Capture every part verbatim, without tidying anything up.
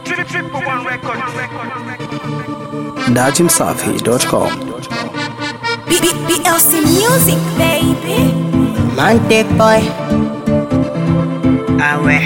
Dajim Safi dot com. B L C Music, baby. Mante boy. Awe.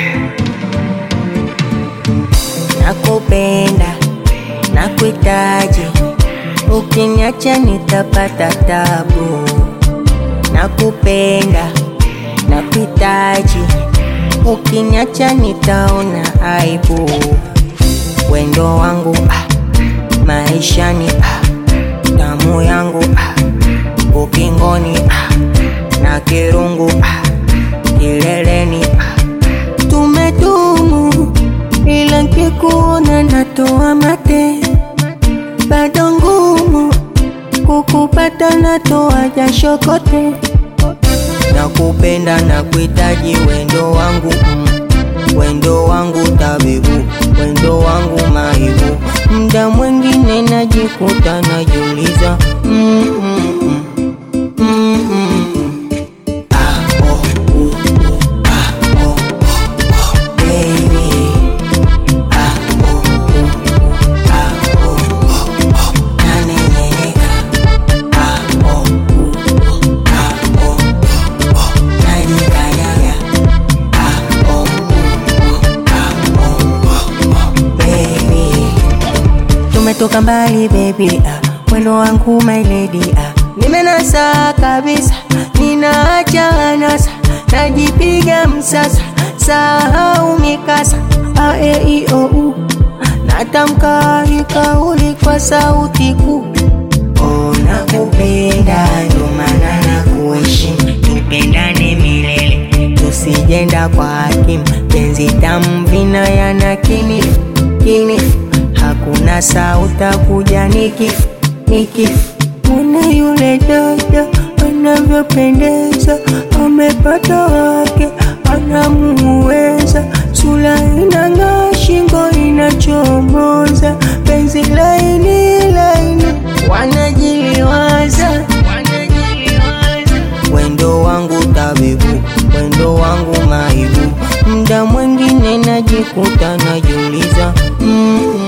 Nakupenda, nakuhitaji. Ukiniacha nitapata tabu. Nakupenda, nakuhitaji. Ukiniacha nitaona aibu. Wendo wangu ah, maishani ah, damu yangu ah, ukingoni ah, na kirungu ah, kileleni ah. Tumedumu ila nkikuona natoa mate, bado ngumu kukupata natoa jasho kote. Nakupenda nakuhitaji wendo wangu mm. Wendo wangu tabibu, wendo wangu maibu. Mda mwingine najikuta najiuliza mm, mm, mm. Mm, mm, mm. Ah, oh, uh, uh, ah, oh, oh, oh, baby. Ah, oh, uh, uh, ah, oh, oh, oh, naneneneka. Ah, oh, uh, uh, ah, oh, oh, oh, najikanyaga. Ah, oh, tumetoka mbali baby ah, wendo wangu my lady ah, nimenasa kabisa, ninaacha anasa, najipiga msasa, sahau mikasa a e i o u, natamka kauli kwa sauti kuu. Oh, nakupenda ndo maana nakuheshimu, tupendane milele, tusijenda kwa hakimu, penzi tamu vina yana kinifu, kinifu. Hakuna sauta kuja nikifu, nikifu. Mwana yule dada anavyopendeza, amepata wake anamuweza. Sura inang'aa, shingo inachomoza, penzi laini laini wanajiliwaza, wanajiliwaza. Wendo wangu tabibu, wendo wangu maibu. Mda mwingine najikuta najiuliza mm, mm.